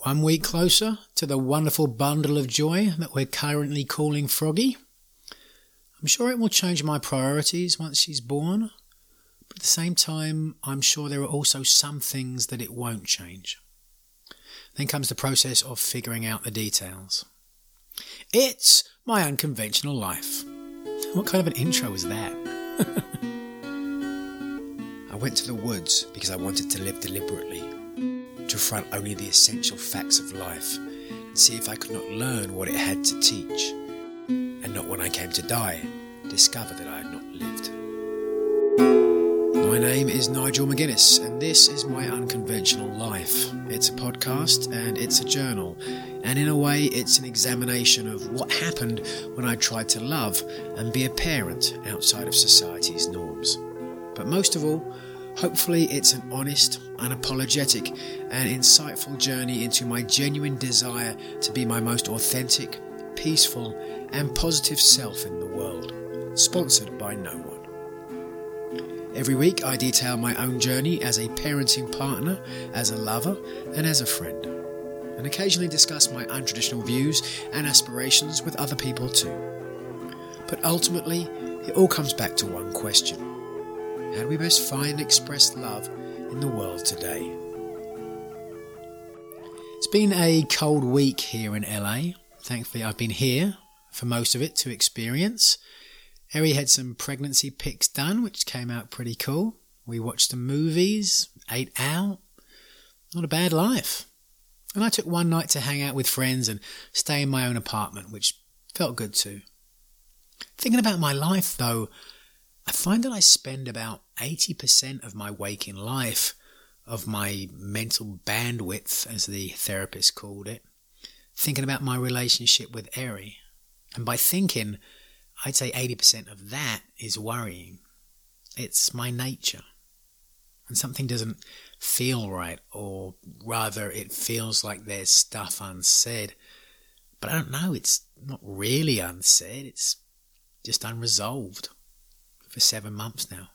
1 week closer to the wonderful bundle of joy that we're currently calling Froggy. I'm sure it will change my priorities once she's born, but at the same time, I'm sure there are also some things that it won't change. Then comes the process of figuring out the details. It's my unconventional life. What kind of an intro is that? I went to the woods because I wanted to live deliberately, to front only the essential facts of life and see if I could not learn what it had to teach, and not when I came to die, discover that I had not lived. My name is Nigel McGuinness, and this is My Unconventional Life. It's a podcast and it's a journal, and in a way it's an examination of what happened when I tried to love and be a parent outside of society's norms. But most of all, hopefully it's an honest, unapologetic and insightful journey into my genuine desire to be my most authentic, peaceful and positive self in the world, sponsored by no one. Every week I detail my own journey as a parenting partner, as a lover and as a friend, and occasionally discuss my untraditional views and aspirations with other people too. But ultimately, it all comes back to one question. How do we best find and express love in the world today? It's been a cold week here in LA. Thankfully, I've been here for most of it to experience. Eri had some pregnancy pics done, which came out pretty cool. We watched some movies, ate out. Not a bad life. And I took one night to hang out with friends and stay in my own apartment, which felt good too. Thinking about my life, though, I find that I spend about 80% of my waking life, of my mental bandwidth, as the therapist called it, thinking about my relationship with Eri. And by thinking, I'd say 80% of that is worrying. It's my nature. And something doesn't feel right, or rather it feels like there's stuff unsaid. But I don't know, it's not really unsaid, it's just unresolved for 7 months now.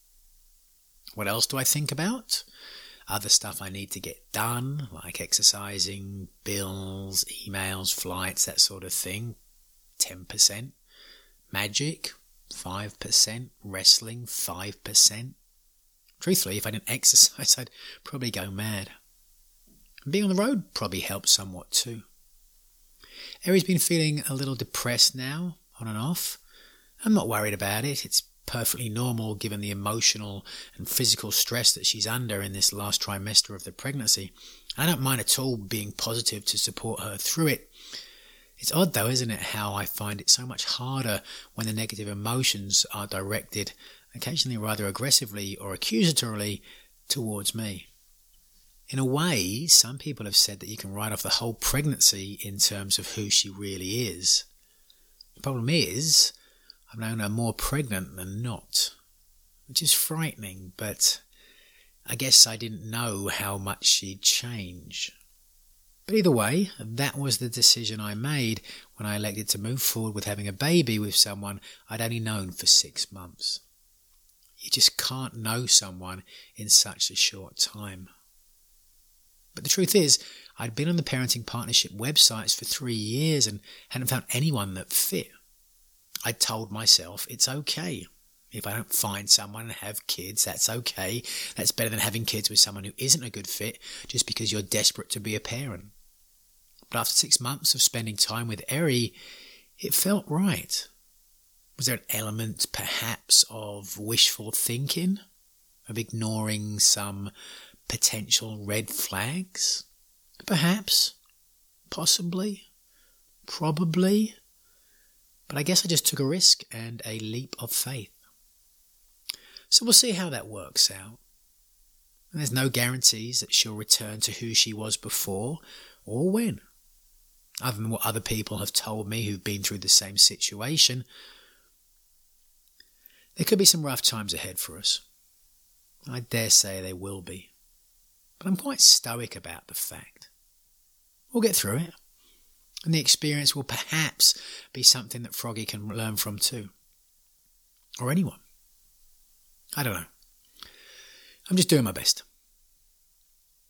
What else do I think about? Other stuff I need to get done, like exercising, bills, emails, flights, that sort of thing, 10%. Magic, 5%. Wrestling, 5%. Truthfully, if I didn't exercise, I'd probably go mad. And being on the road probably helps somewhat too. Eri's been feeling a little depressed now, on and off. I'm not worried about it. It's perfectly normal given the emotional and physical stress that she's under in this last trimester of the pregnancy. I don't mind at all being positive to support her through it. It's odd though, isn't it, how I find it so much harder when the negative emotions are directed, occasionally rather aggressively or accusatorily, towards me. In a way, some people have said that you can write off the whole pregnancy in terms of who she really is. The problem is, I've known her more pregnant than not, which is frightening, but I guess I didn't know how much she'd change. But either way, that was the decision I made when I elected to move forward with having a baby with someone I'd only known for 6 months. You just can't know someone in such a short time. But the truth is, I'd been on the parenting partnership websites for 3 years and hadn't found anyone that fit. I'd told myself it's okay. If I don't find someone and have kids, that's okay. That's better than having kids with someone who isn't a good fit just because you're desperate to be a parent. But after 6 months of spending time with Eri, it felt right. Was there an element, perhaps, of wishful thinking? Of ignoring some potential red flags? Perhaps. Possibly. Probably. But I guess I just took a risk and a leap of faith. So we'll see how that works out. And there's no guarantees that she'll return to who she was before or when. Other than what other people have told me who've been through the same situation, there could be some rough times ahead for us. I dare say there will be. But I'm quite stoic about the fact. We'll get through it. And the experience will perhaps be something that Froggy can learn from too. Or anyone. I don't know. I'm just doing my best.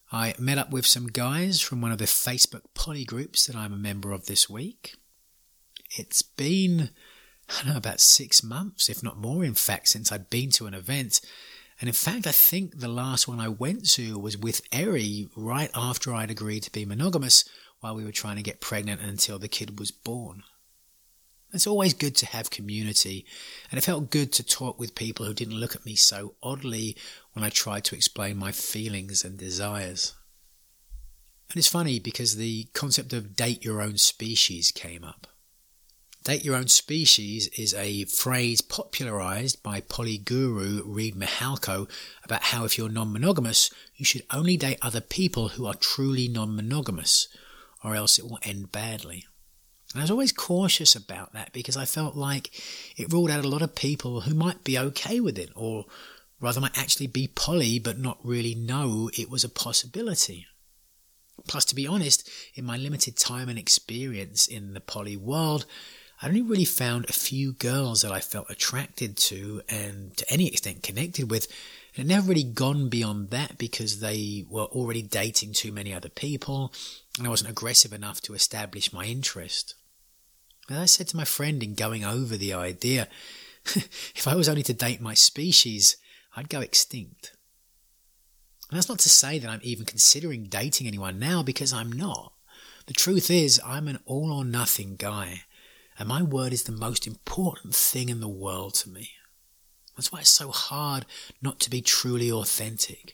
I met up with some guys from one of the Facebook poly groups that I'm a member of this week. It's been, I don't know, about 6 months, if not more, in fact, since I'd been to an event. And in fact, I think the last one I went to was with Eri right after I'd agreed to be monogamous while we were trying to get pregnant until the kid was born. It's always good to have community, and it felt good to talk with people who didn't look at me so oddly when I tried to explain my feelings and desires. And it's funny because the concept of date your own species came up. Date your own species is a phrase popularized by poly guru Reid Mihalko about how if you're non-monogamous, you should only date other people who are truly non-monogamous, or else it will end badly. And I was always cautious about that because I felt like it ruled out a lot of people who might be okay with it, or rather might actually be poly but not really know it was a possibility. Plus, to be honest, in my limited time and experience in the poly world, I only really found a few girls that I felt attracted to and to any extent connected with. And it never really gone beyond that because they were already dating too many other people and I wasn't aggressive enough to establish my interest. As I said to my friend in going over the idea, if I was only to date my species, I'd go extinct. And that's not to say that I'm even considering dating anyone now, because I'm not. The truth is, I'm an all-or-nothing guy, and my word is the most important thing in the world to me. That's why it's so hard not to be truly authentic.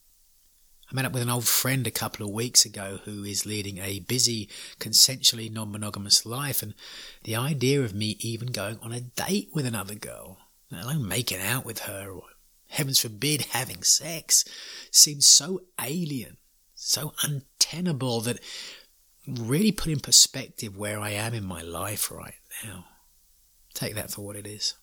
I met up with an old friend a couple of weeks ago who is leading a busy, consensually non-monogamous life, and the idea of me even going on a date with another girl, let alone making out with her, or heavens forbid having sex, seems so alien, so untenable that really put in perspective where I am in my life right now. Take that for what it is.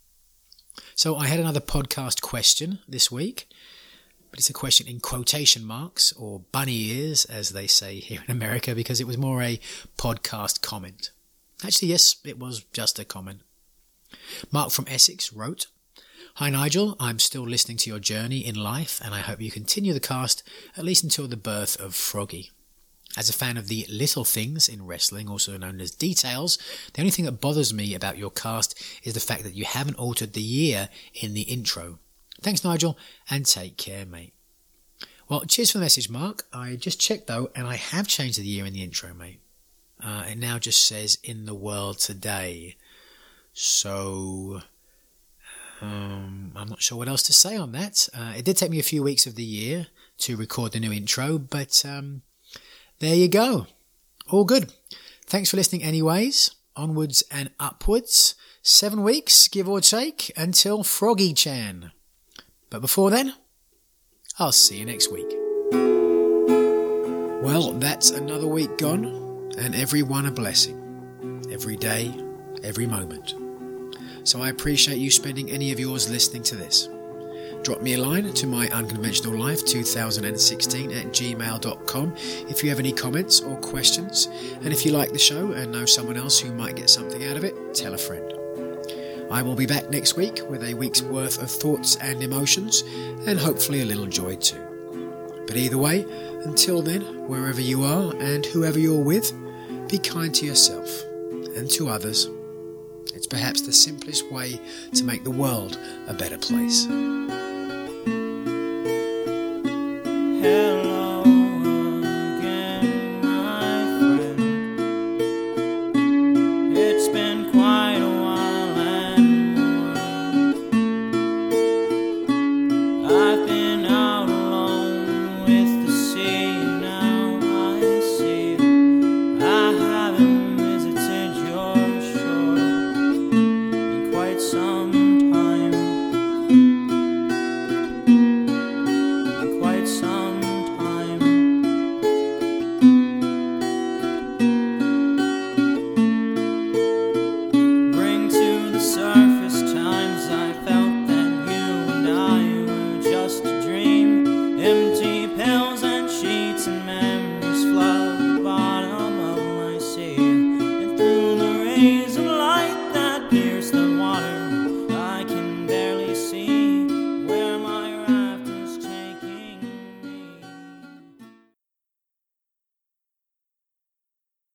So I had another podcast question this week, but it's a question in quotation marks, or bunny ears, as they say here in America, because it was more a podcast comment. Actually, yes, it was just a comment. Mark from Essex wrote, "Hi Nigel, I'm still listening to your journey in life, and I hope you continue the cast at least until the birth of Froggy. As a fan of the little things in wrestling, also known as details, the only thing that bothers me about your cast is the fact that you haven't altered the year in the intro. Thanks Nigel, and take care mate." Well, cheers for the message, Mark. I just checked though, and I have changed the year in the intro, mate. It now just says "in the world today." So I'm not sure what else to say on that. It did take me a few weeks of the year to record the new intro, but there you go. All good. Thanks for listening anyways. Onwards and upwards. 7 weeks, give or take, until Froggy-chan. But before then, I'll see you next week. Well, that's another week gone, and every one a blessing. Every day, every moment. So I appreciate you spending any of yours listening to this. Drop me a line to my unconventionallife2016@gmail.com if you have any comments or questions. And if you like the show and know someone else who might get something out of it, tell a friend. I will be back next week with a week's worth of thoughts and emotions, and hopefully a little joy too. But either way, until then, wherever you are and whoever you're with, be kind to yourself and to others. It's perhaps the simplest way to make the world a better place. Hello.